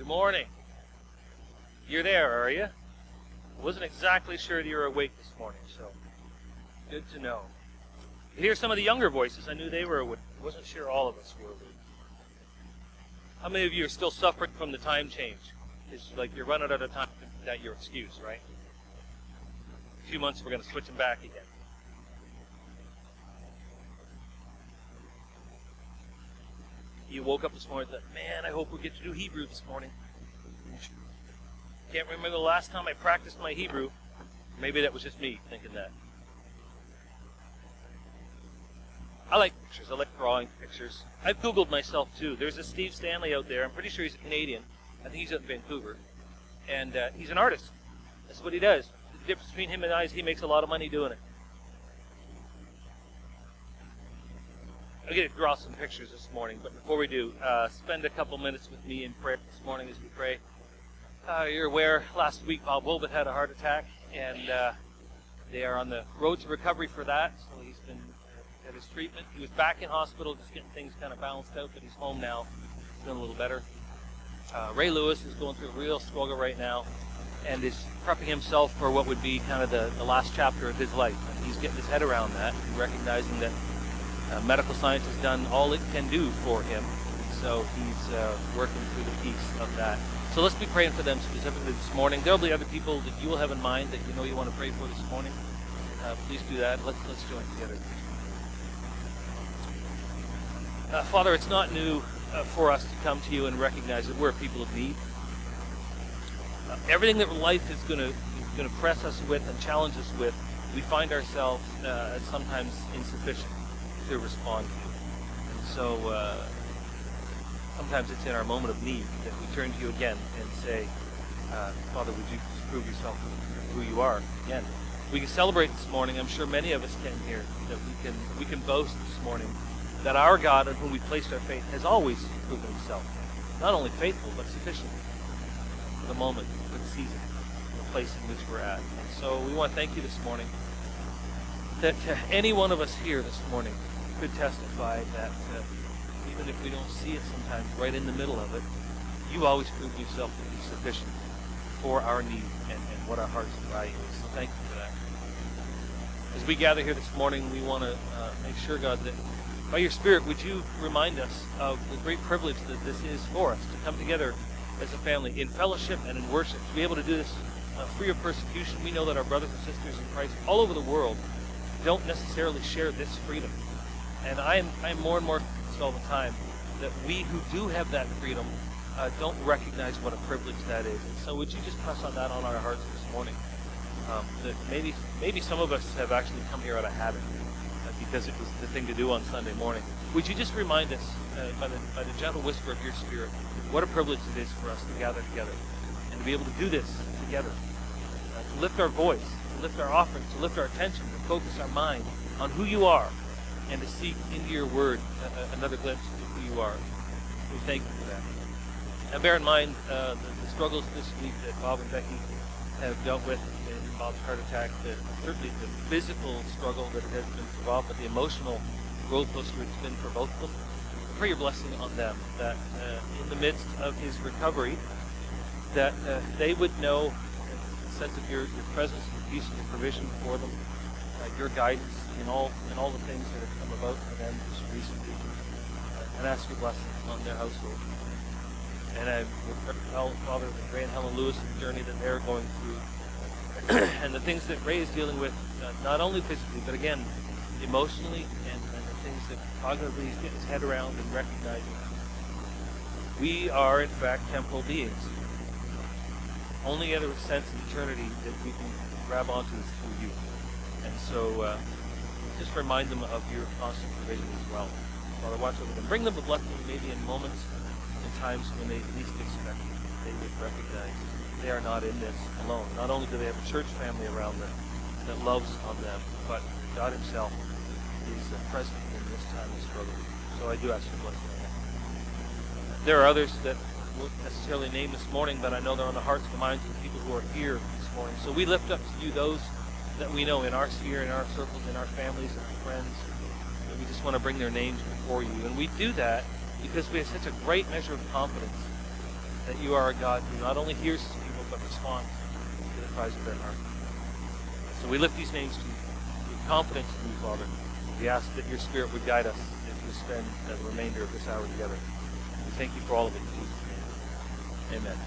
morning. You're there, are you? I wasn't exactly sure that you were awake this morning, so good to know. You hear some of the younger voices. I knew they were awake. I wasn't sure all of us were awake. How many of you are still suffering from the time change? It's like you're running out of time. That's your excuse, right? In a few months we're going to switch them back again. You woke up this morning and thought, man, I hope we get to do Hebrew this morning. Can't remember the last time I practiced my Hebrew. Maybe that was just me thinking that. I like pictures. I like drawing pictures. I've Googled myself too. There's a Steve Stanley out there. I'm pretty sure he's a Canadian. I think he's out in Vancouver. And he's an artist. That's what he does. The difference between him and I is he makes a lot of money doing it. I'm going to draw some pictures this morning, but before we do, spend a couple minutes with me in prayer this morning as we pray. You're aware, last week Bob Wilbert had a heart attack, and they are on the road to recovery for that, so he's been at his treatment. He was back in hospital, just getting things kind of balanced out, but he's home now, feeling a little better. Ray Lewis is going through a real struggle right now, and is prepping himself for what would be kind of the last chapter of his life. And he's getting his head around that, and recognizing that medical science has done all it can do for him, so he's working through the piece of that. So let's be praying for them specifically this morning. There'll be other people that you will have in mind that you know you want to pray for this morning. Please do that. Let's join together. Father, it's not new for us to come to you and recognize that we're people of need. Everything that life is going to press us with and challenge us with, we find ourselves sometimes insufficient to respond to. And so sometimes it's in our moment of need that we turn to you again and say, Father, would you prove yourself who you are again? We can celebrate this morning. I'm sure many of us can here, that we can boast this morning that our God, in whom we placed our faith, has always proven himself not only faithful but sufficient for the moment, for the season, for the place in which we're at. And so we want to thank you this morning that any one of us here this morning could testify that even if we don't see it sometimes right in the middle of it, you always prove yourself to be sufficient for our need and what our hearts value is. So thank you for that. As we gather here this morning, we want to make sure, God, that by your Spirit, would you remind us of the great privilege that this is for us to come together as a family in fellowship and in worship, to be able to do this free of persecution. We know that our brothers and sisters in Christ all over the world don't necessarily share this freedom. And I am more and more convinced all the time that we who do have that freedom don't recognize what a privilege that is. And so would you just press on that on our hearts this morning? That maybe some of us have actually come here out of habit because it was the thing to do on Sunday morning. Would you just remind us by the gentle whisper of your Spirit what a privilege it is for us to gather together and to be able to do this together, to lift our voice, to lift our offering, to lift our attention, to focus our mind on who you are, and to seek into your word another glimpse of who you are. We thank you for that. Now bear in mind the struggles this week that Bob and Becky have dealt with in Bob's heart attack, certainly the physical struggle that it has been for Bob, but the emotional roller coaster it's been for both of them. Pray your blessing on them, that in the midst of his recovery, that they would know a sense of your presence, your peace, and your provision for them, your guidance in all the things that have come about for them just recently, and ask your blessing on their household. And I would tell Father that Ray and Helen Lewis and the journey that they're going through, and the things that Ray is dealing with, not only physically, but again, emotionally, and the things that cognitively he's getting his head around and recognizing. We are, in fact, temporal beings. Only other sense of eternity that we can grab onto is through you. And so just remind them of your constant provision as well. Father, watch over them. Bring them a blessing maybe in moments and times when they least expect it. They would recognize they are not in this alone. Not only do they have a church family around them that loves on them, but God himself is present in this time of struggle. So I do ask your blessing on that. There are others that won't necessarily name this morning, but I know they're on the hearts and minds of the people who are here this morning. So we lift up to you those that we know in our sphere, in our circles, in our families and our friends. And we just want to bring their names before you. And we do that because we have such a great measure of confidence that you are a God who not only hears his people, but responds to the cries of their heart. So we lift these names to you with confidence in you, Father. We ask that your Spirit would guide us as we spend the remainder of this hour together. We thank you for all of it in Jesus' name. Amen.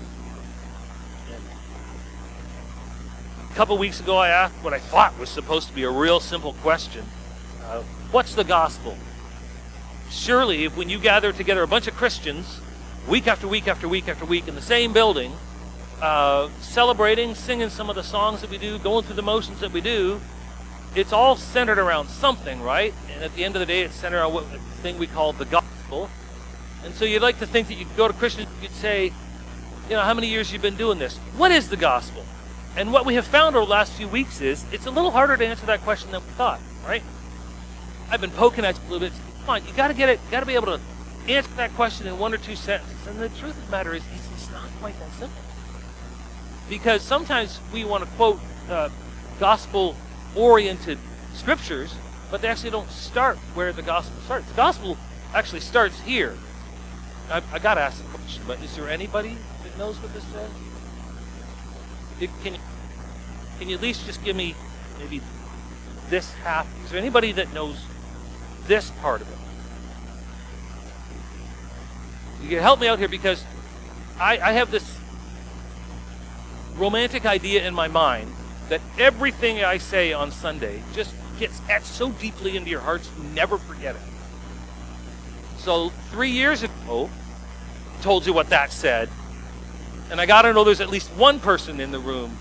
A couple weeks ago, I asked what I thought was supposed to be a real simple question. What's the gospel? Surely, if when you gather together a bunch of Christians, week after week after week after week in the same building, celebrating, singing some of the songs that we do, going through the motions that we do, it's all centered around something, right? And at the end of the day, it's centered on what the thing we call the gospel. And so you'd like to think that you'd go to Christians, you'd say, how many years you've been doing this? What is the gospel? And what we have found over the last few weeks is it's a little harder to answer that question than we thought, right? I've been poking at you a little bit. Come on, you got to get it. Got to be able to answer that question in one or two sentences. And the truth of the matter is, it's not quite that simple. Because sometimes we want to quote gospel-oriented scriptures, but they actually don't start where the gospel starts. The gospel actually starts here. I got to ask the question, but is there anybody that knows what this says? Can you at least just give me maybe this half? Is there anybody that knows this part of it? You can help me out here because I have this romantic idea in my mind that everything I say on Sunday just gets etched so deeply into your hearts you never forget it. So 3 years ago, I told you what that said. And I got to know there's at least one person in the room.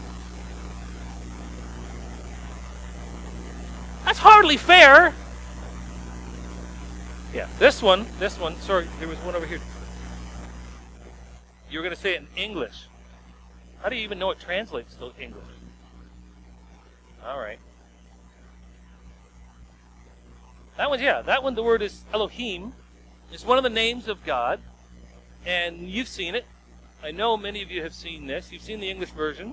That's hardly fair. Yeah, this one. Sorry, there was one over here. You were going to say it in English. How do you even know it translates to English? All right. That one, the word is Elohim. It's one of the names of God. And you've seen it. I know many of you have seen this. You've seen the English version.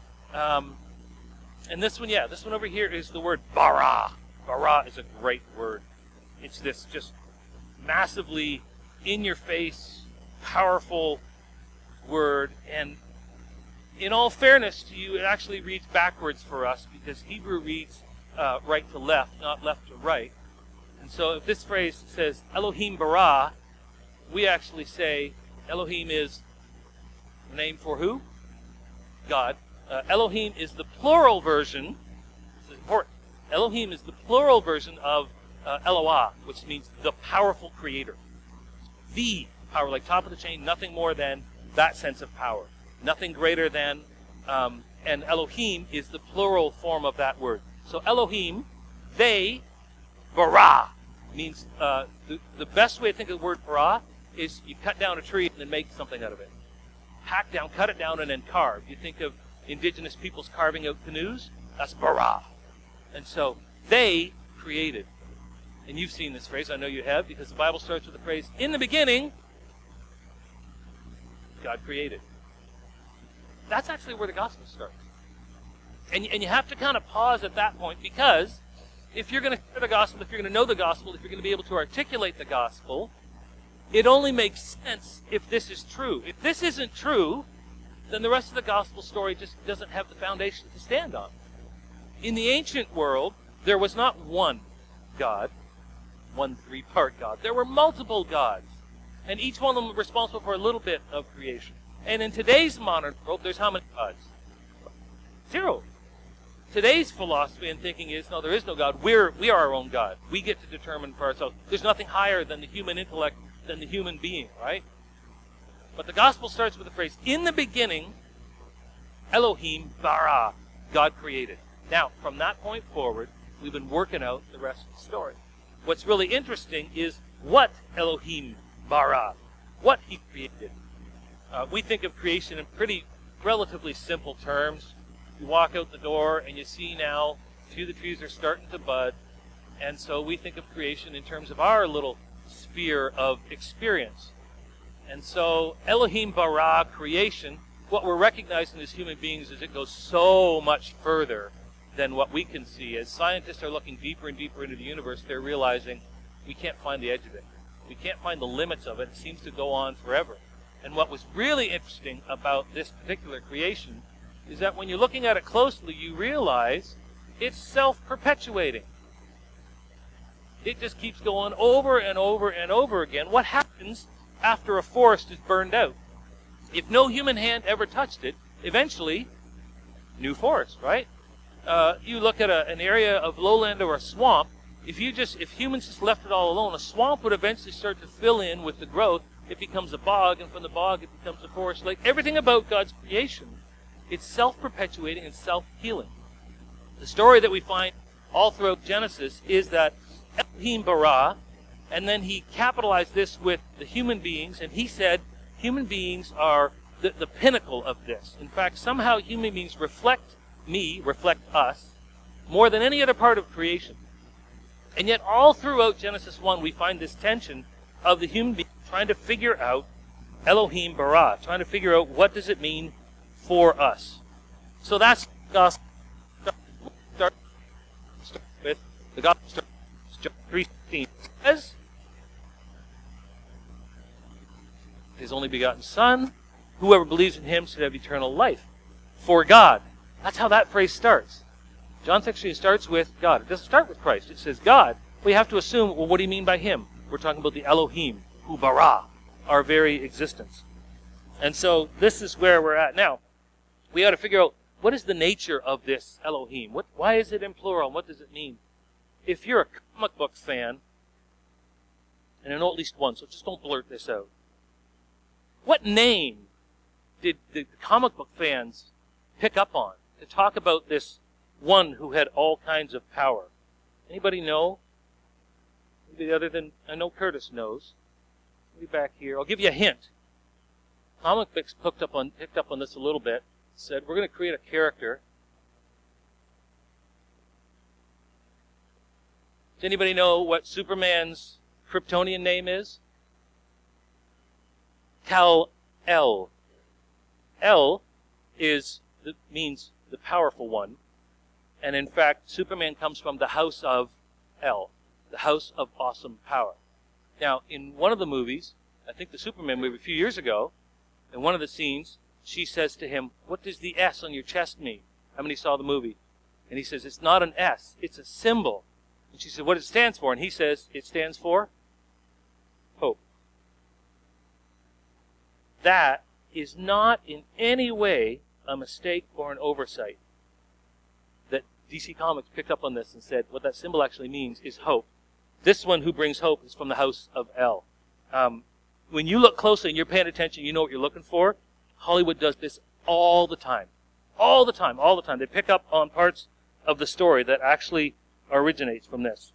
And this one over here is the word bara. Bara is a great word. It's this just massively in-your-face, powerful word. And in all fairness to you, it actually reads backwards for us because Hebrew reads right to left, not left to right. And so if this phrase says Elohim bara, we actually say Elohim is the name for who? God. Elohim is the plural version. This is important. Elohim is the plural version of Eloah, which means the powerful creator. The power, like top of the chain, nothing more than that sense of power. Nothing greater than, and Elohim is the plural form of that word. So Elohim, they, bara, means, the best way to think of the word bara is you cut down a tree and then make something out of it. Hack down, cut it down, and then carve. You think of indigenous peoples carving out canoes? That's bara. And so they created. And you've seen this phrase, I know you have, because the Bible starts with the phrase, in the beginning, God created. That's actually where the gospel starts. And you have to kind of pause at that point, because if you're going to hear the gospel, if you're going to know the gospel, if you're going to be able to articulate the gospel, it only makes sense if this is true. If this isn't true, then the rest of the gospel story just doesn't have the foundation to stand on. In the ancient world, there was not one God, one three-part God. There were multiple gods, and each one of them was responsible for a little bit of creation. And in today's modern world, there's how many gods? 0. Today's philosophy and thinking is, no, there is no God. We are our own God. We get to determine for ourselves. There's nothing higher than the human intellect, than the human being, right? But the gospel starts with the phrase, in the beginning, Elohim bara, God created. Now, from that point forward, we've been working out the rest of the story. What's really interesting is what Elohim bara, what he created. We think of creation in pretty relatively simple terms. You walk out the door and you see now a few of the trees are starting to bud. And so we think of creation in terms of our little sphere of experience. And so Elohim bara, creation, what we're recognizing as human beings is it goes so much further than what we can see. As scientists are looking deeper and deeper into the universe, they're realizing we can't find the edge of it. We can't find the limits of it. It seems to go on forever. And what was really interesting about this particular creation is that when you're looking at it closely, you realize it's self-perpetuating. It just keeps going over and over and over again. What happens after a forest is burned out? If no human hand ever touched it, eventually, new forest, right? You look at an area of lowland or a swamp. If humans just left it all alone, a swamp would eventually start to fill in with the growth. It becomes a bog, and from the bog it becomes a forest. Like everything about God's creation, it's self-perpetuating and self-healing. The story that we find all throughout Genesis is that Elohim bara, and then he capitalized this with the human beings, and he said human beings are the pinnacle of this. In fact, somehow human beings reflect us, more than any other part of creation. And yet all throughout Genesis 1, we find this tension of the human being trying to figure out Elohim bara, trying to figure out what does it mean for us. So that's gospel. Start with the gospel. John 3:16 says, His only begotten Son, whoever believes in him should have eternal life. For God. That's how that phrase starts. John 3:16 starts with God. It doesn't start with Christ. It says God. We have to assume, well, what do you mean by him? We're talking about the Elohim, who bara, our very existence. And so this is where we're at now. We ought to figure out, what is the nature of this Elohim? Why is it in plural? What does it mean? If you're a comic book fan, and I know at least one, so just don't blurt this out. What name did the comic book fans pick up on to talk about this one who had all kinds of power? Anybody know? Anybody other than, I know Curtis knows. Maybe back here. I'll give you a hint. Comic books picked up on this a little bit. Said, we're going to create a character. Does anybody know what Superman's Kryptonian name is? Kal-El. El means the powerful one. And in fact, Superman comes from the house of El, the house of awesome power. Now, in one of the movies, I think the Superman movie a few years ago, in one of the scenes, she says to him, what does the S on your chest mean? How many saw the movie? And he says, it's not an S, it's a symbol. And she said, what it stands for? And he says, it stands for hope. That is not in any way a mistake or an oversight. That DC Comics picked up on this and said, what that symbol actually means is hope. This one who brings hope is from the house of El. When you look closely and you're paying attention, you know what you're looking for. Hollywood does this all the time. All the time, all the time. They pick up on parts of the story that actually originates from this.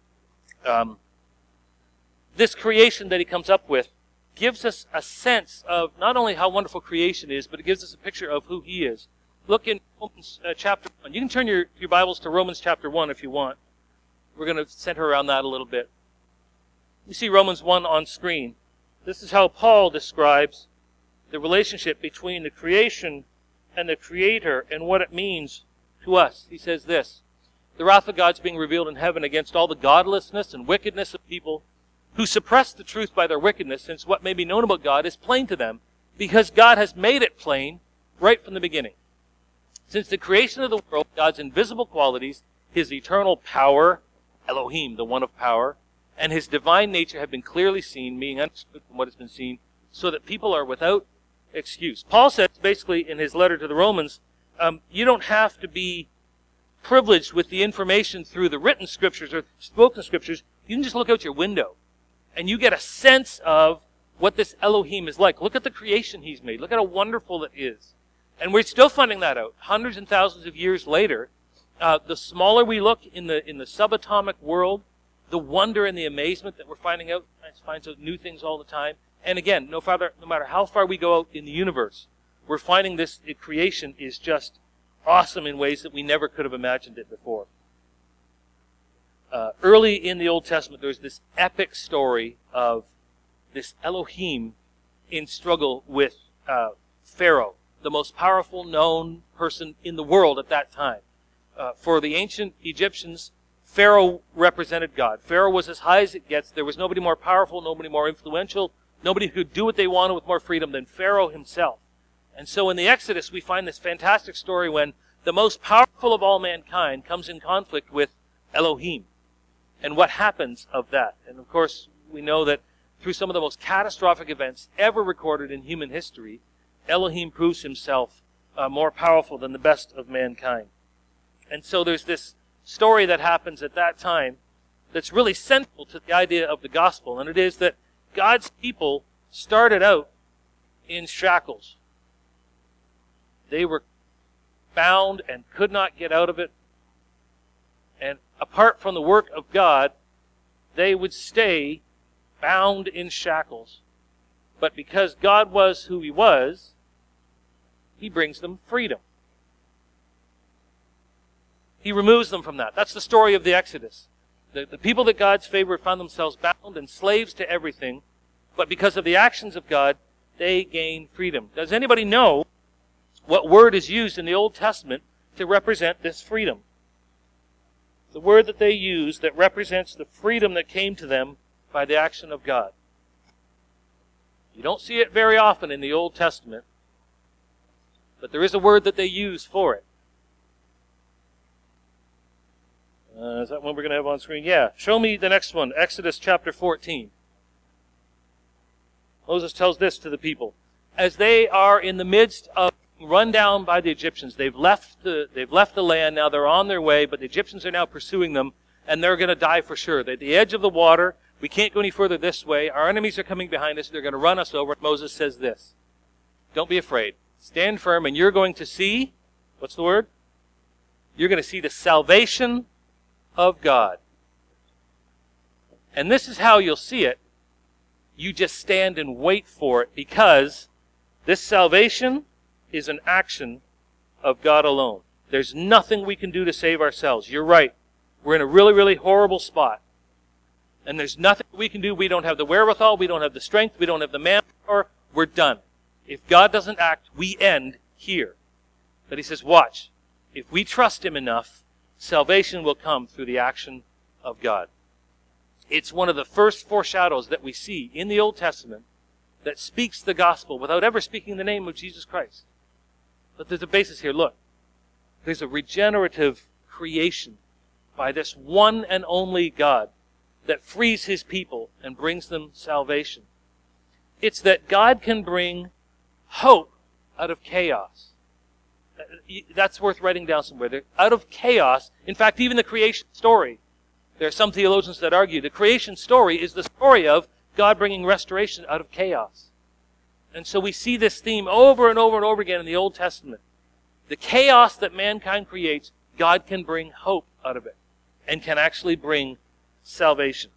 This creation that he comes up with gives us a sense of not only how wonderful creation is, but it gives us a picture of who he is. Look in Romans chapter 1. You can turn your Bibles to Romans chapter 1 if you want. We're going to center around that a little bit. You see Romans 1 on screen. This is how Paul describes the relationship between the creation and the Creator and what it means to us. He says this, the wrath of God's being revealed in heaven against all the godlessness and wickedness of people who suppress the truth by their wickedness, since what may be known about God is plain to them, because God has made it plain right from the beginning. Since the creation of the world, God's invisible qualities, his eternal power, Elohim, the one of power, and his divine nature have been clearly seen, being understood from what has been seen, so that people are without excuse. Paul says, basically, in his letter to the Romans, you don't have to be privileged with the information through the written scriptures or spoken scriptures. You can just look out your window, and you get a sense of what this Elohim is like. Look at the creation he's made. Look at how wonderful it is. And we're still finding that out. Hundreds and thousands of years later, the smaller we look in the subatomic world, the wonder and the amazement that we're finding out, finds out new things all the time. And again, no matter how far we go out in the universe, we're finding this creation is just awesome in ways that we never could have imagined it before. Early in the Old Testament, there's this epic story of this Elohim in struggle with Pharaoh, the most powerful known person in the world at that time. For the ancient Egyptians, Pharaoh represented God. Pharaoh was as high as it gets. There was nobody more powerful, nobody more influential, Nobody could do what they wanted with more freedom than Pharaoh himself. And so in the Exodus, we find this fantastic story when the most powerful of all mankind comes in conflict with Elohim. And what happens of that? And of course, we know that through some of the most catastrophic events ever recorded in human history, Elohim proves himself more powerful than the best of mankind. And so there's this story that happens at that time that's really central to the idea of the gospel. And it is that God's people started out in shackles. They were bound and could not get out of it. And apart from the work of God, they would stay bound in shackles. But because God was who He was, He brings them freedom. He removes them from that. That's the story of the Exodus. The people that God's favored found themselves bound and slaves to everything, but because of the actions of God, they gain freedom. Does anybody know what word is used in the Old Testament to represent this freedom? The word that they use that represents the freedom that came to them by the action of God. You don't see it very often in the Old Testament, but there is a word that they use for it. Is that one we're going to have on screen? Yeah. Show me the next one. Exodus chapter 14. Moses tells this to the people. As they are in the midst of run down by the Egyptians, they've left the land, now they're on their way, but the Egyptians are now pursuing them, and they're going to die for sure. They're at the edge of the water. We can't go any further this way. Our enemies are coming behind us. They're going to run us over. Moses says this. Don't be afraid. Stand firm, and you're going to see, what's the word? You're going to see the salvation of God. And this is how you'll see it. You just stand and wait for it, because this salvation is an action of God alone. There's nothing we can do to save ourselves. You're right. We're in a really, really horrible spot. And there's nothing we can do. We don't have the wherewithal. We don't have the strength. We don't have the manpower. We're done. If God doesn't act, we end here. But He says, watch. If we trust Him enough, salvation will come through the action of God. It's one of the first foreshadows that we see in the Old Testament that speaks the gospel without ever speaking the name of Jesus Christ. But there's a basis here. Look, there's a regenerative creation by this one and only God that frees His people and brings them salvation. It's that God can bring hope out of chaos. That's worth writing down somewhere. Out of chaos, in fact, even the creation story, there are some theologians that argue the creation story is the story of God bringing restoration out of chaos. And so we see this theme over and over and over again in the Old Testament. The chaos that mankind creates, God can bring hope out of it and can actually bring salvation.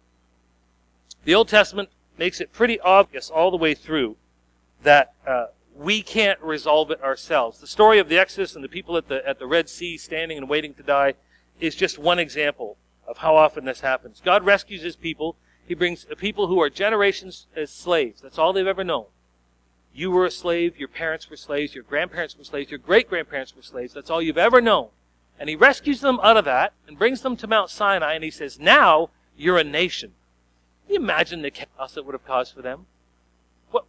The Old Testament makes it pretty obvious all the way through that we can't resolve it ourselves. The story of the Exodus and the people at the Red Sea standing and waiting to die is just one example of how often this happens. God rescues His people. He brings people who are generations as slaves. That's all they've ever known. You were a slave, your parents were slaves, your grandparents were slaves, your great-grandparents were slaves. That's all you've ever known. And He rescues them out of that and brings them to Mount Sinai, and He says, now you're a nation. Can you imagine the chaos that would have caused for them? What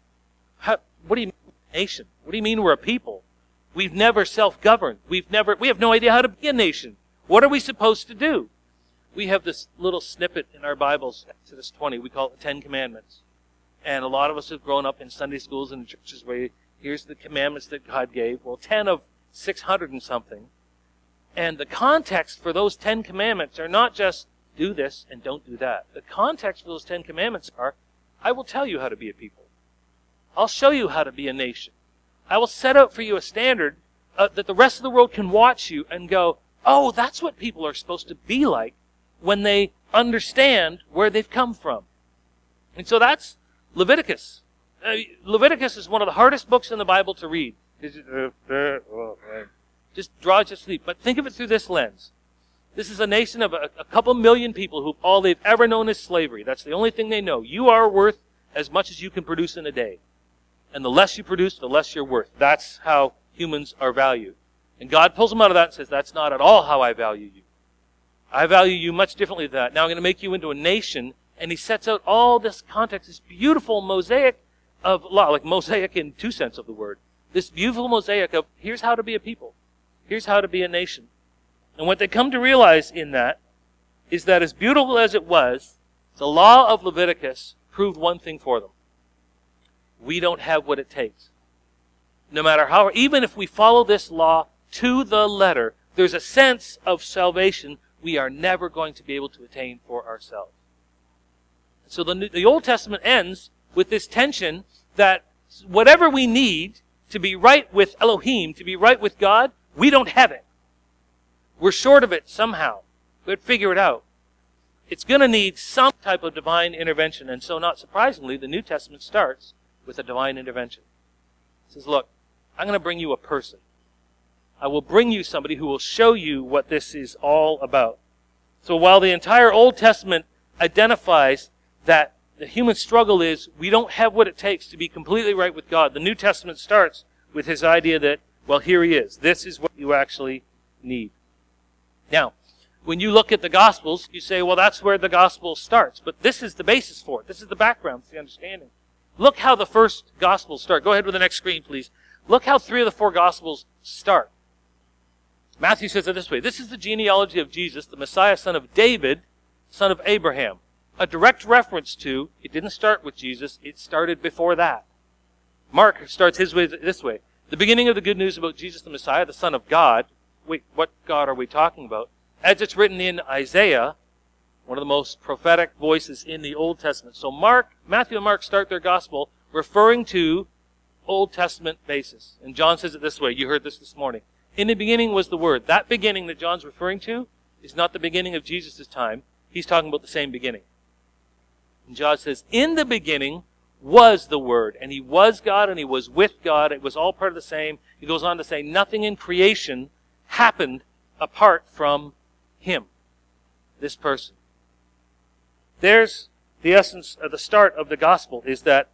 do you mean nation? What do you mean we're a people? We've never self-governed. We have no idea how to be a nation. What are we supposed to do? We have this little snippet in our Bibles, Exodus 20. We call it the Ten Commandments. And a lot of us have grown up in Sunday schools and churches where here's the commandments that God gave. Well, 10 of 600 and something. And the context for those 10 commandments are not just do this and don't do that. The context for those 10 commandments are, I will tell you how to be a people. I'll show you how to be a nation. I will set out for you a standard that the rest of the world can watch you and go, oh, that's what people are supposed to be like when they understand where they've come from. And so that's Leviticus. Leviticus is one of the hardest books in the Bible to read. Just draws you to sleep. But think of it through this lens. This is a nation of a couple million people who all they've ever known is slavery. That's the only thing they know. You are worth as much as you can produce in a day. And the less you produce, the less you're worth. That's how humans are valued. And God pulls them out of that and says, that's not at all how I value you. I value you much differently than that. Now I'm going to make you into a nation, And he sets out all this context, this beautiful mosaic of law, like mosaic in two sense of the word. This beautiful mosaic of here's how to be a people. Here's how to be a nation. And what they come to realize in that is that as beautiful as it was, the law of Leviticus proved one thing for them. We don't have what it takes. No matter how, even if we follow this law to the letter, there's a sense of salvation we are never going to be able to attain for ourselves. So the Old Testament ends with this tension that whatever we need to be right with Elohim, to be right with God, we don't have it. We're short of it somehow. We'd figure it out. It's going to need some type of divine intervention. And so, not surprisingly, the New Testament starts with a divine intervention. It says, look, I'm going to bring you a person. I will bring you somebody who will show you what this is all about. So while the entire Old Testament identifies that the human struggle is we don't have what it takes to be completely right with God, the New Testament starts with his idea that, well, here he is. This is what you actually need. Now, when you look at the Gospels, you say, well, that's where the Gospel starts. But this is the basis for it. This is the background, it's the understanding. Look how the first Gospels start. Go ahead with the next screen, please. Look how 3 of the 4 Gospels start. Matthew says it this way. This is the genealogy of Jesus, the Messiah, son of David, son of Abraham. A direct reference to, it didn't start with Jesus, it started before that. Mark starts his way this way. The beginning of the good news about Jesus the Messiah, the Son of God. Wait, what God are we talking about? As it's written in Isaiah, one of the most prophetic voices in the Old Testament. So Matthew and Mark start their gospel referring to Old Testament basis. And John says it this way. You heard this morning. In the beginning was the Word. That beginning that John's referring to is not the beginning of Jesus' time. He's talking about the same beginning. And John says, in the beginning was the Word, and he was God, and he was with God. It was all part of the same. He goes on to say, nothing in creation happened apart from him, this person. There's the essence of the start of the gospel, is that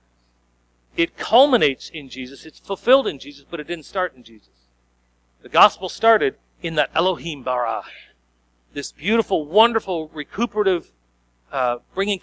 it culminates in Jesus. It's fulfilled in Jesus, but it didn't start in Jesus. The gospel started in that Elohim bara, this beautiful, wonderful, recuperative, bringing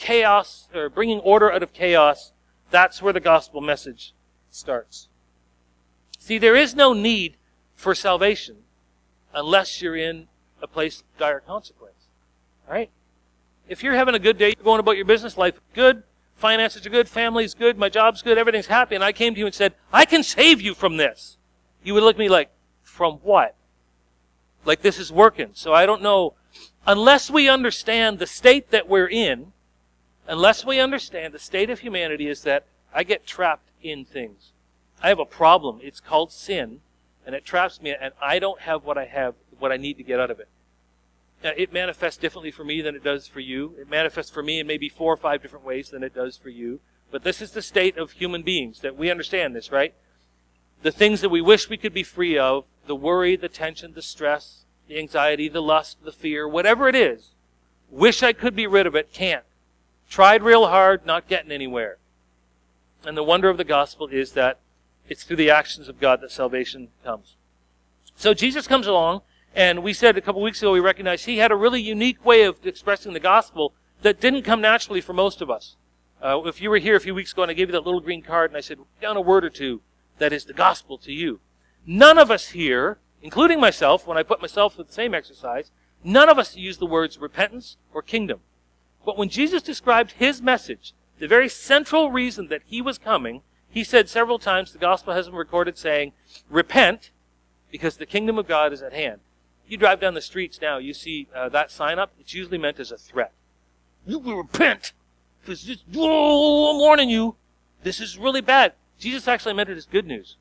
order out of chaos. That's where the gospel message starts. See, there is no need for salvation unless you're in a place of dire consequence. All right? If you're having a good day, you're going about your business life good, finances are good, family's good, my job's good, everything's happy, and I came to you and said, I can save you from this. You would look at me like, from what? Like this is working. So I don't know. Unless we understand the state that we're in, unless we understand the state of humanity is that I get trapped in things. I have a problem. It's called sin, and it traps me, and I don't have what I need to get out of it. Now, it manifests differently for me than it does for you. It manifests for me in maybe 4 or 5 different ways than it does for you. But this is the state of human beings, that we understand this, right? The things that we wish we could be free of, the worry, the tension, the stress, the anxiety, the lust, the fear, whatever it is, wish I could be rid of it, can't. Tried real hard, not getting anywhere. And the wonder of the gospel is that it's through the actions of God that salvation comes. So Jesus comes along, and we said a couple weeks ago, we recognized he had a really unique way of expressing the gospel that didn't come naturally for most of us. If you were here a few weeks ago and I gave you that little green card and I said, write down a word or two that is the gospel to you. None of us here, including myself, when I put myself through the same exercise, none of us use the words repentance or kingdom. But when Jesus described his message, the very central reason that he was coming, he said several times, the gospel has been recorded saying, repent, because the kingdom of God is at hand. You drive down the streets now, you see that sign up, it's usually meant as a threat. You will repent, because I'm warning you, this is really bad. Jesus actually meant it as good news.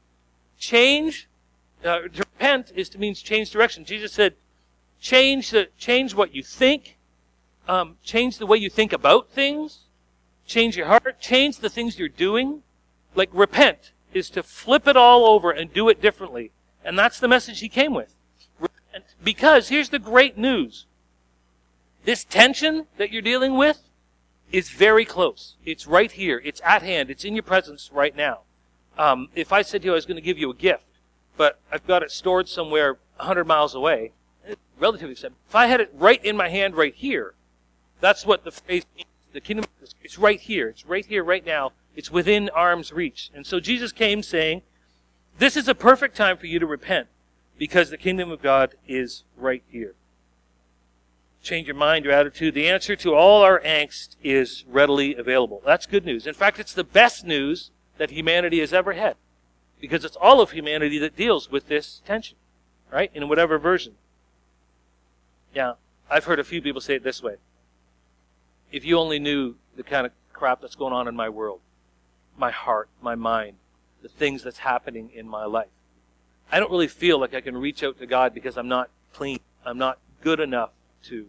To repent means change direction. Jesus said, change what you think, change the way you think about things, change your heart, change the things you're doing. Like repent is to flip it all over and do it differently. And that's the message he came with. Repent. Because here's the great news. This tension that you're dealing with is very close. It's right here. It's at hand. It's in your presence right now. If I said to you I was going to give you a gift, but I've got it stored somewhere 100 miles away, relatively simple. If I had it right in my hand right here, that's what the phrase means. The kingdom, it's right here. It's right here, right now. It's within arm's reach. And so Jesus came saying, this is a perfect time for you to repent because the kingdom of God is right here. Change your mind, your attitude. The answer to all our angst is readily available. That's good news. In fact, it's the best news that humanity has ever had, because it's all of humanity that deals with this tension, right? In whatever version. Yeah, I've heard a few people say it this way. If you only knew the kind of crap that's going on in my world, my heart, my mind, the things that's happening in my life. I don't really feel like I can reach out to God because I'm not clean. I'm not good enough to.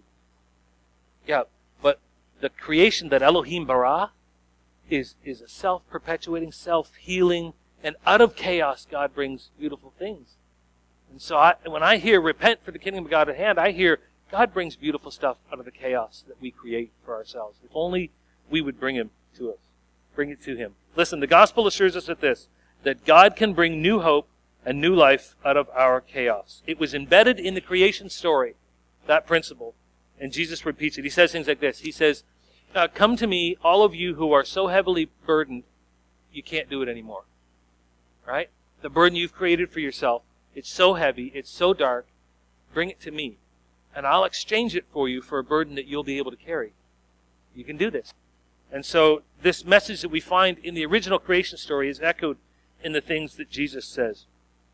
Yeah, but the creation that Elohim bara is a self-perpetuating, self-healing, and out of chaos God brings beautiful things. And so when I hear repent for the kingdom of God at hand, I hear God brings beautiful stuff out of the chaos that we create for ourselves. If only we would bring it to us. Bring it to Him. Listen, the gospel assures us that God can bring new hope and new life out of our chaos. It was embedded in the creation story, that principle. And Jesus repeats it. He says things like this. He says, come to me, all of you who are so heavily burdened, you can't do it anymore. Right? The burden you've created for yourself, it's so heavy, it's so dark, bring it to me. And I'll exchange it for you for a burden that you'll be able to carry. You can do this. And so this message that we find in the original creation story is echoed in the things that Jesus says.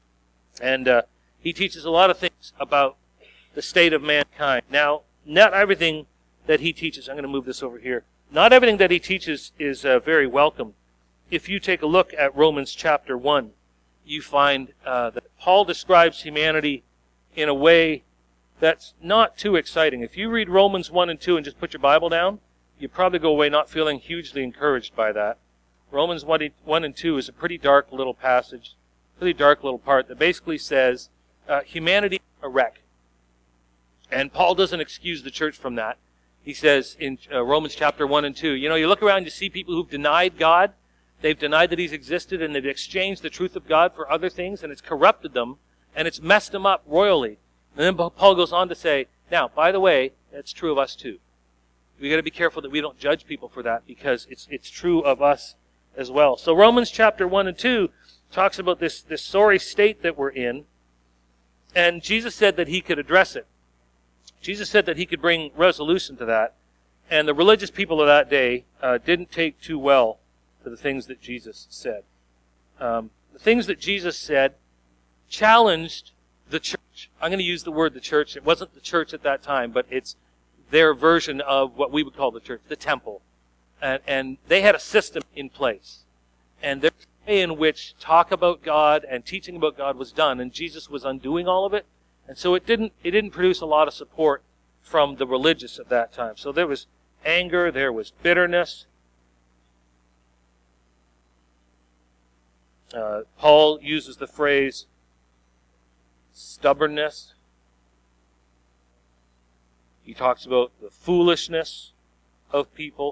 And He teaches a lot of things about the state of mankind. Now, not everything that He teaches, I'm going to move this over here, not everything that He teaches is very welcome. If you take a look at Romans chapter 1, you find that Paul describes humanity in a way that's not too exciting. If you read Romans 1 and 2 and just put your Bible down, you probably go away not feeling hugely encouraged by that. Romans 1 and 2 is a pretty dark little passage, pretty dark little part that basically says humanity is a wreck. And Paul doesn't excuse the church from that. He says in Romans chapter 1 and 2, you look around, you see people who've denied God. They've denied that He's existed, and they've exchanged the truth of God for other things, and it's corrupted them, and it's messed them up royally. And then Paul goes on to say, now, by the way, that's true of us too. We've got to be careful that we don't judge people for that, because it's true of us as well. So Romans chapter 1 and 2 talks about this sorry state that we're in, and Jesus said that He could address it. Jesus said that He could bring resolution to that, and the religious people of that day didn't take too well to the things that Jesus said. The things that Jesus said challenged the church. I'm going to use the word the church. It wasn't the church at that time, but it's their version of what we would call the church, the temple. And they had a system in place. And there's a way in which talk about God and teaching about God was done, and Jesus was undoing all of it. And so it didn't produce a lot of support from the religious at that time. So there was anger, there was bitterness. Paul uses the phrase stubbornness. He talks about the foolishness of people.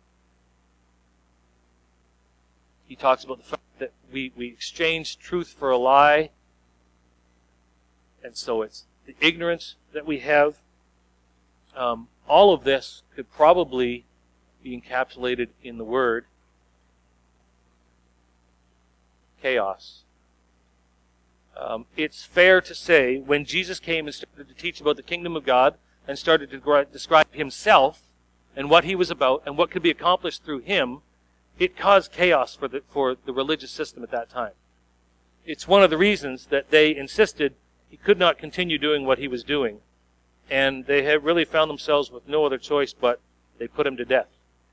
He talks about the fact that we exchange truth for a lie. And so it's the ignorance that we have. All of this could probably be encapsulated in the word chaos. It's fair to say when Jesus came and started to teach about the kingdom of God and started to describe Himself and what He was about and what could be accomplished through Him, it caused chaos for the religious system at that time. It's one of the reasons that they insisted He could not continue doing what He was doing. And they have really found themselves with no other choice but they put Him to death.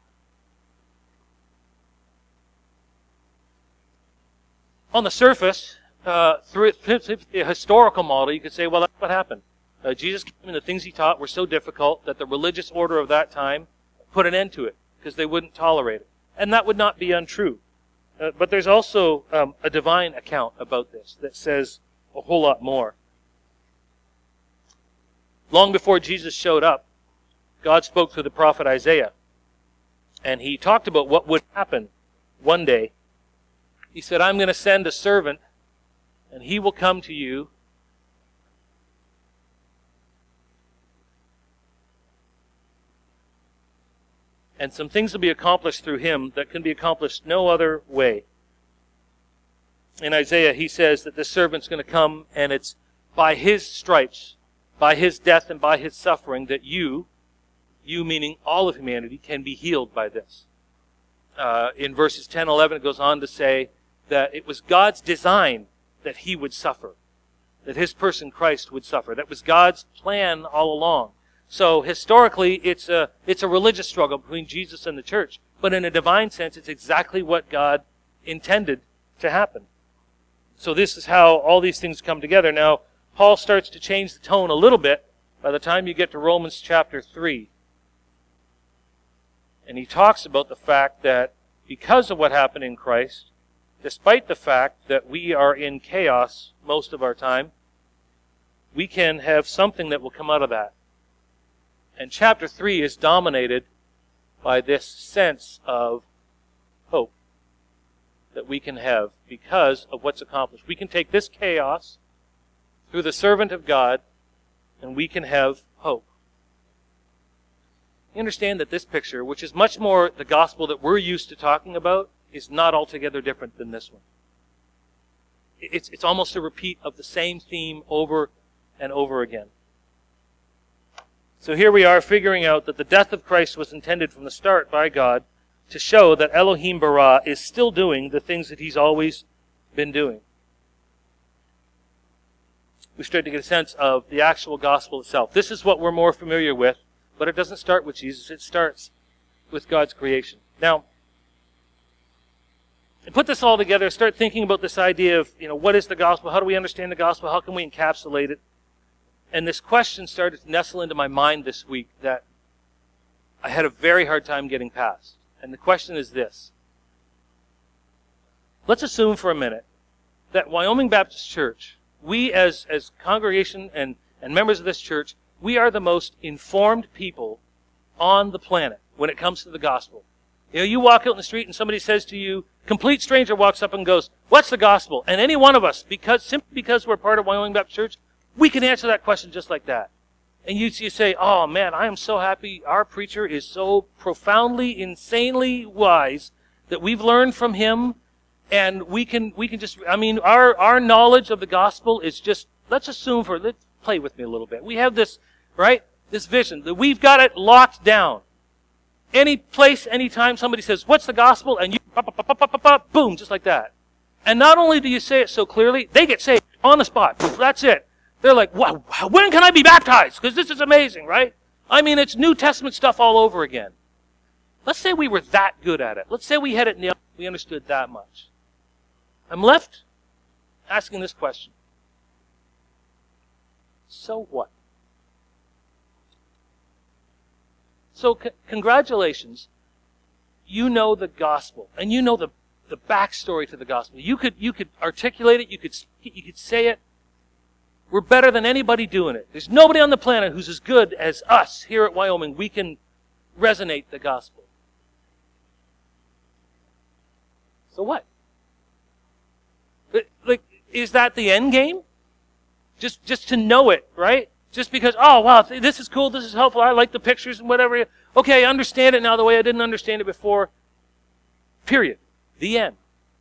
On the surface, through a historical model, you could say, well, that's what happened. Jesus came and the things He taught were so difficult that the religious order of that time put an end to it because they wouldn't tolerate it. And that would not be untrue. But there's also a divine account about this that says a whole lot more. Long before Jesus showed up, God spoke through the prophet Isaiah. And He talked about what would happen one day. He said, I'm going to send a servant, and he will come to you. And some things will be accomplished through him that can be accomplished no other way. In Isaiah, he says that this servant's going to come, and it's by his stripes, by his death and by his suffering, that you meaning all of humanity, can be healed by this. In verses 10 and 11, it goes on to say that it was God's design that he would suffer, that his person Christ would suffer. That was God's plan all along. So historically, it's a religious struggle between Jesus and the church. But in a divine sense, it's exactly what God intended to happen. So this is how all these things come together. Now, Paul starts to change the tone a little bit by the time you get to Romans chapter 3. And he talks about the fact that because of what happened in Christ, despite the fact that we are in chaos most of our time, we can have something that will come out of that. And chapter 3 is dominated by this sense of hope that we can have because of what's accomplished. We can take this chaos through the servant of God, and we can have hope. You understand that this picture, which is much more the gospel that we're used to talking about, is not altogether different than this one. It's almost a repeat of the same theme over and over again. So here we are figuring out that the death of Christ was intended from the start by God to show that Elohim Bara is still doing the things that he's always been doing. We start to get a sense of the actual gospel itself. This is what we're more familiar with, but it doesn't start with Jesus. It starts with God's creation. Now, to put this all together, start thinking about this idea of, what is the gospel? How do we understand the gospel? How can we encapsulate it? And this question started to nestle into my mind this week that I had a very hard time getting past. And the question is this. Let's assume for a minute that Wyoming Baptist Church, we as congregation and members of this church, we are the most informed people on the planet when it comes to the gospel. You walk out in the street and somebody says to you, complete stranger walks up and goes, "What's the gospel?" And any one of us, simply because we're part of Wyoming Baptist Church, we can answer that question just like that. And you say, "Oh man, I am so happy our preacher is so profoundly, insanely wise that we've learned from him, and we can just, our knowledge of the gospel is just, let's play with me a little bit. We have this, right? This vision that we've got it locked down. Any place, anytime somebody says, "What's the gospel?" and you, boom, just like that. And not only do you say it so clearly, they get saved on the spot. That's it. They're like, "Wow, when can I be baptized? Because this is amazing, right?" It's New Testament stuff all over again. Let's say we were that good at it. Let's say we had it nailed. We understood that much. I'm left asking this question. So what? So congratulations. You know the gospel, and you know the backstory to the gospel. You could articulate it. You could say it. We're better than anybody doing it. There's nobody on the planet who's as good as us here at Wyoming. We can resonate the gospel. So what? Is that the end game? Just to know it, right? Just because, oh, wow, this is cool, this is helpful, I like the pictures and whatever. Okay, I understand it now the way I didn't understand it before. Period. The end.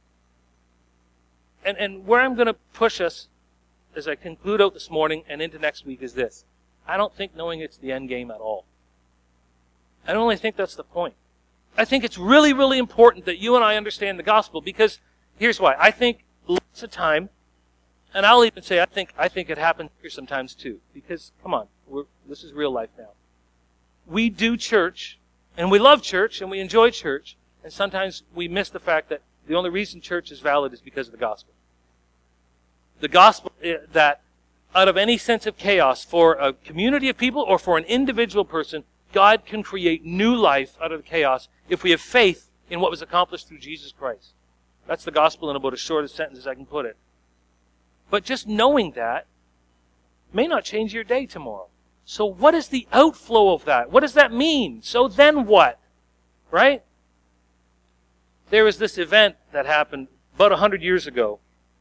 And where I'm going to push us as I conclude out this morning and into next week is this. I don't think knowing it's the end game at all. I don't only think that's the point. I think it's really, really important that you and I understand the gospel because here's why. I think lots of time, and I'll even say I think it happens here sometimes too. Because, come on, this is real life now. We do church, and we love church, and we enjoy church, and sometimes we miss the fact that the only reason church is valid is because of the gospel. The gospel that out of any sense of chaos for a community of people or for an individual person, God can create new life out of the chaos if we have faith in what was accomplished through Jesus Christ. That's the gospel in about as short a sentence as I can put it. But just knowing that may not change your day tomorrow. So what is the outflow of that? What does that mean? So then what? Right? There was this event that happened about 100 years ago.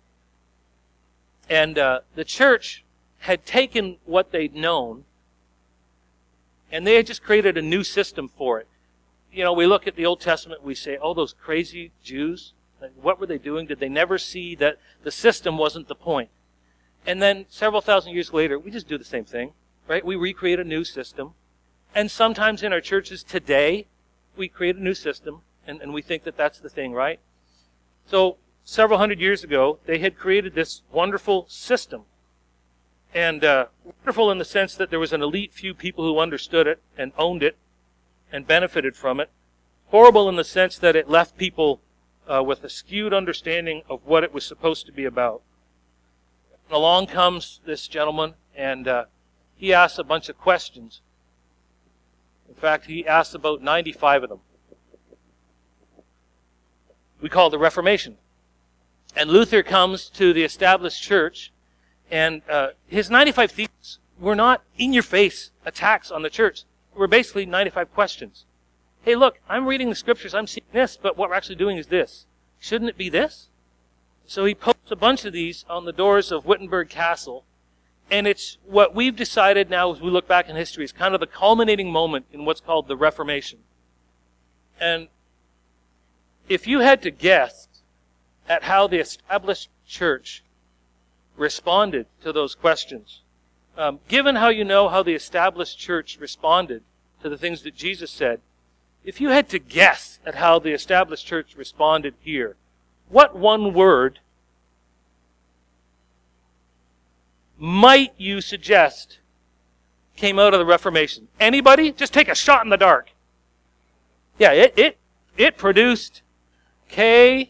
And the church had taken what they'd known, and they had just created a new system for it. we look at the Old Testament, we say, oh, those crazy Jews, like, what were they doing? Did they never see that the system wasn't the point? And then several thousand years later, we just do the same thing, right? We recreate a new system. And sometimes in our churches today, we create a new system, and we think that that's the thing, right? So several hundred years ago, they had created this wonderful system. And wonderful in the sense that there was an elite few people who understood it and owned it and benefited from it. Horrible in the sense that it left people with a skewed understanding of what it was supposed to be about. And along comes this gentleman, and he asks a bunch of questions. In fact, he asks about 95 of them. We call it the Reformation. And Luther comes to the established church, and his 95 theses were not in-your-face attacks on the church. They were basically 95 questions. Hey, look, I'm reading the scriptures, I'm seeing this, but what we're actually doing is this. Shouldn't it be this? So he posts a bunch of these on the doors of Wittenberg Castle, and it's what we've decided now as we look back in history is kind of the culminating moment in what's called the Reformation. And if you had to guess at how the established church responded to those questions, given how you know how the established church responded to the things that Jesus said, if you had to guess at how the established church responded here, what one word might you suggest came out of the Reformation? Anybody? Just take a shot in the dark. Yeah, it produced chaos.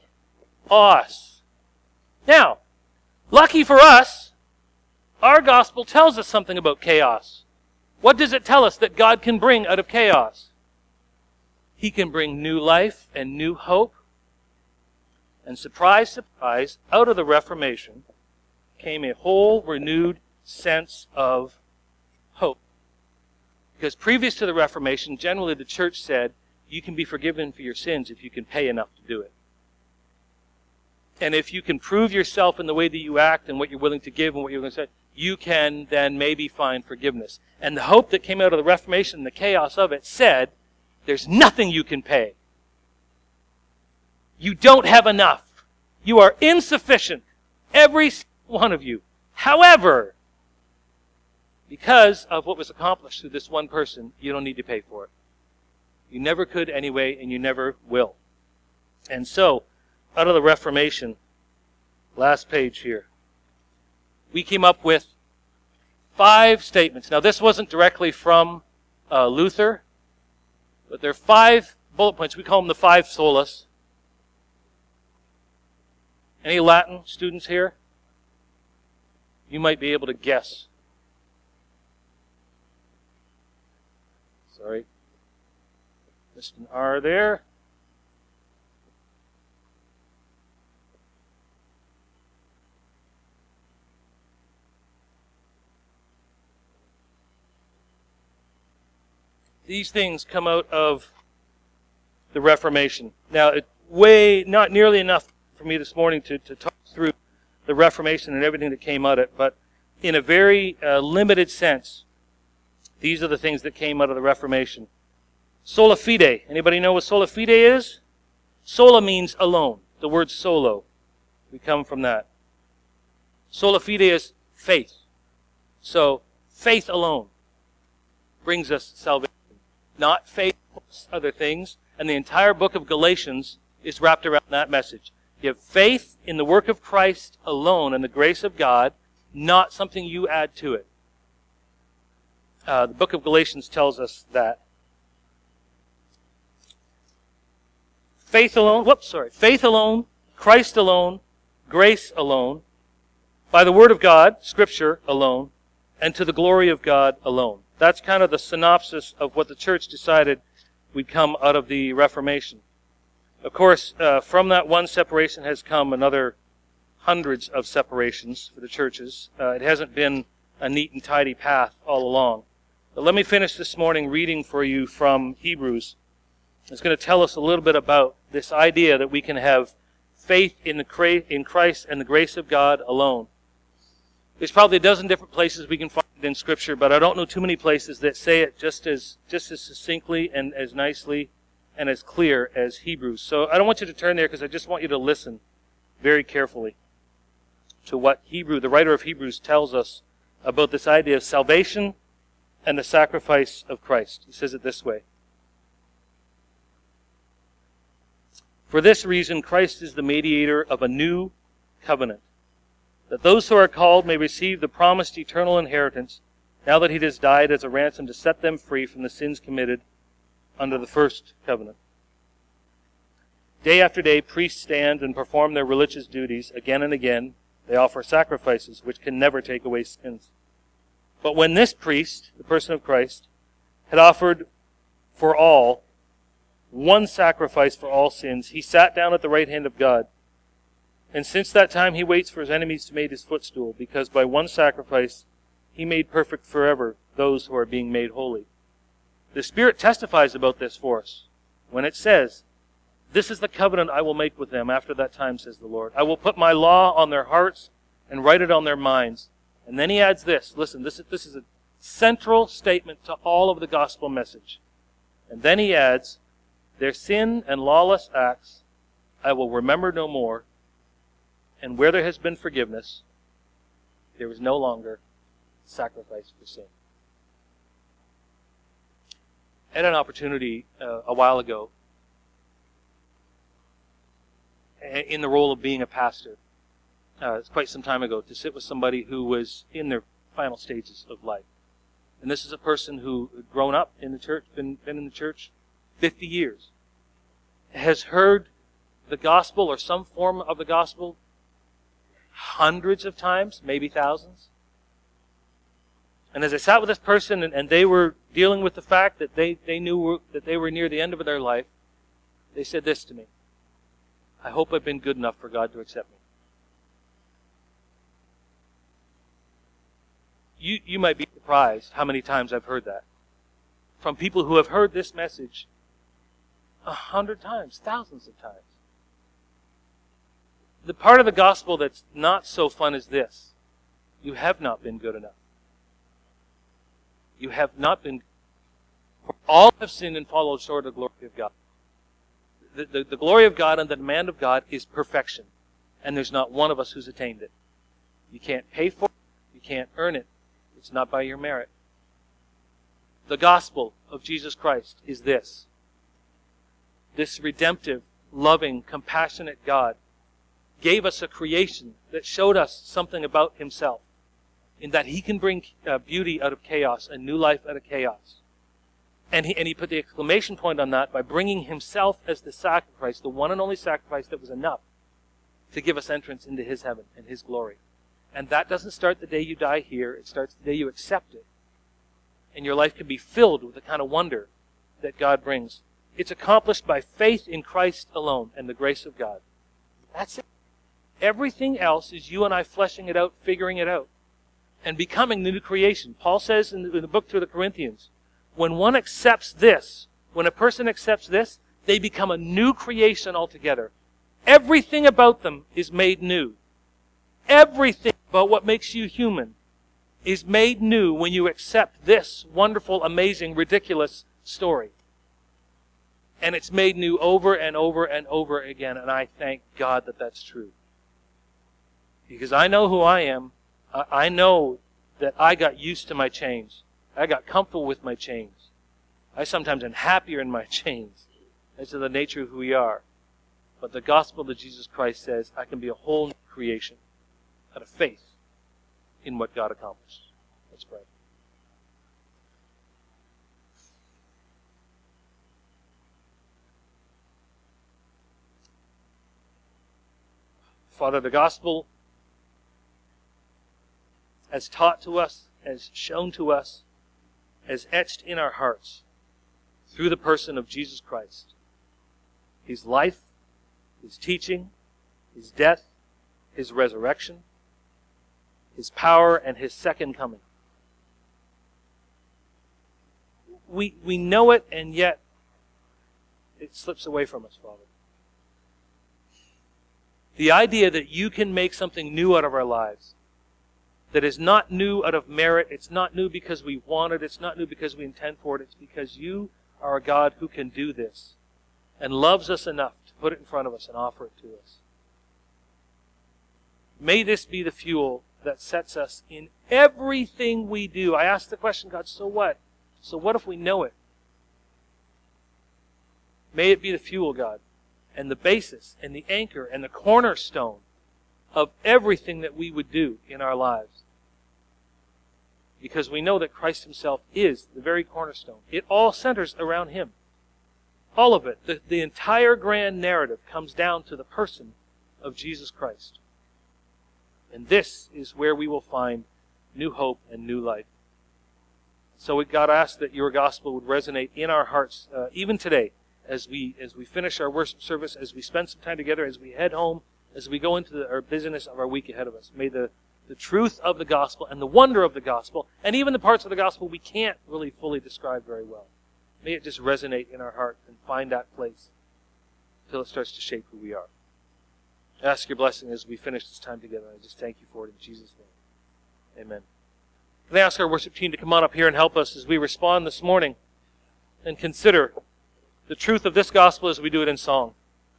Now, lucky for us, our gospel tells us something about chaos. What does it tell us that God can bring out of chaos? He can bring new life and new hope. And surprise, surprise, out of the Reformation came a whole renewed sense of hope. Because previous to the Reformation, generally the church said, you can be forgiven for your sins if you can pay enough to do it. And if you can prove yourself in the way that you act and what you're willing to give and what you're going to say, you can then maybe find forgiveness. And the hope that came out of the Reformation and the chaos of it said, there's nothing you can pay. You don't have enough. You are insufficient. Every one of you. However, because of what was accomplished through this one person, you don't need to pay for it. You never could anyway, and you never will. And so, out of the Reformation, last page here, we came up with 5 statements. Now, this wasn't directly from Luther, but there are 5 bullet points. We call them the 5 solas. Any Latin students here? You might be able to guess. Sorry. Missed an R there. These things come out of the Reformation. Now, not nearly enough for me this morning to talk through the Reformation and everything that came out of it, but in a very limited sense, these are the things that came out of the Reformation. Sola fide. Anybody know what sola fide is? Sola means alone. The word solo. We come from that. Sola fide is faith. So, faith alone brings us salvation. Not faith plus other things. And the entire book of Galatians is wrapped around that message. You have faith in the work of Christ alone and the grace of God, not something you add to it. The book of Galatians tells us that. Faith alone, faith alone, Christ alone, grace alone, by the word of God, Scripture alone, and to the glory of God alone. That's kind of the synopsis of what the church decided would come out of the Reformation. Of course, from that one separation has come another hundreds of separations for the churches. It hasn't been a neat and tidy path all along. But let me finish this morning reading for you from Hebrews. It's going to tell us a little bit about this idea that we can have faith in Christ and the grace of God alone. There's probably a dozen different places we can find it in Scripture, but I don't know too many places that say it just as succinctly and as nicely and as clear as Hebrews. So I don't want you to turn there because I just want you to listen very carefully to what the writer of Hebrews tells us about this idea of salvation and the sacrifice of Christ. He says it this way. For this reason, Christ is the mediator of a new covenant, that those who are called may receive the promised eternal inheritance, now that he has died as a ransom to set them free from the sins committed under the first covenant. Day after day, priests stand and perform their religious duties. Again and again, they offer sacrifices which can never take away sins. But when this priest, the person of Christ, had offered for all one sacrifice for all sins, he sat down at the right hand of God. And since that time he waits for his enemies to make his footstool, because by one sacrifice he made perfect forever those who are being made holy. The Spirit testifies about this for us when it says, "This is the covenant I will make with them after that time, says the Lord. I will put my law on their hearts and write it on their minds." And then he adds this. Listen, this is a central statement to all of the gospel message. And then he adds, "Their sin and lawless acts I will remember no more, and where there has been forgiveness, there is no longer sacrifice for sin." I had an opportunity a while ago in the role of being a pastor. It's quite some time ago, to sit with somebody who was in their final stages of life. And this is a person who had grown up in the church, been in the church 50 years, has heard the gospel or some form of the gospel hundreds of times, maybe thousands. And as I sat with this person and they were dealing with the fact that they knew that they were near the end of their life, they said this to me: "I hope I've been good enough for God to accept me." You might be surprised how many times I've heard that from people who have heard this message 100 times, thousands of times. The part of the gospel that's not so fun is this: you have not been good enough. You have not been. For all have sinned and fallen short of the glory of God. The glory of God and the demand of God is perfection. And there's not one of us who's attained it. You can't pay for it. You can't earn it. It's not by your merit. The gospel of Jesus Christ is this: this redemptive, loving, compassionate God gave us a creation that showed us something about himself, in that he can bring beauty out of chaos and new life out of chaos. And he put the exclamation point on that by bringing himself as the sacrifice, the one and only sacrifice that was enough to give us entrance into his heaven and his glory. And that doesn't start the day you die here. It starts the day you accept it. And your life can be filled with the kind of wonder that God brings. It's accomplished by faith in Christ alone and the grace of God. That's it. Everything else is you and I fleshing it out, figuring it out, and becoming the new creation. Paul says in the book to the Corinthians, when one accepts this, when a person accepts this, they become a new creation altogether. Everything about them is made new. Everything about what makes you human is made new when you accept this wonderful, amazing, ridiculous story. And it's made new over and over and over again, and I thank God that that's true. Because I know who I am. I know that I got used to my chains. I got comfortable with my chains. I sometimes am happier in my chains. That's the nature of who we are. But the gospel of Jesus Christ says I can be a whole new creation out of faith in what God accomplished. Let's pray. Father, the gospel as taught to us, as shown to us, as etched in our hearts through the person of Jesus Christ. His life, his teaching, his death, his resurrection, his power, and his second coming. We know it, and yet it slips away from us, Father. The idea that you can make something new out of our lives, that is not new out of merit, it's not new because we want it, it's not new because we intend for it, it's because you are a God who can do this. and loves us enough to put it in front of us and offer it to us. May this be the fuel that sets us in everything we do. I ask the question, God, so what? So what if we know it? May it be the fuel, God, and the basis and the anchor and the cornerstone of everything that we would do in our lives. Because we know that Christ himself is the very cornerstone. It all centers around him. All of it. The entire grand narrative comes down to the person of Jesus Christ. And this is where we will find new hope and new life. So God, I ask that your gospel would resonate in our hearts, even today, as we finish our worship service, as we spend some time together, as we head home, as we go into our busyness of our week ahead of us. May the truth of the gospel and the wonder of the gospel, and even the parts of the gospel we can't really fully describe very well, may it just resonate in our heart and find that place until it starts to shape who we are. I ask your blessing as we finish this time together. I just thank you for it in Jesus' name. Amen. Can I ask our worship team to come on up here and help us as we respond this morning and consider the truth of this gospel as we do it in song.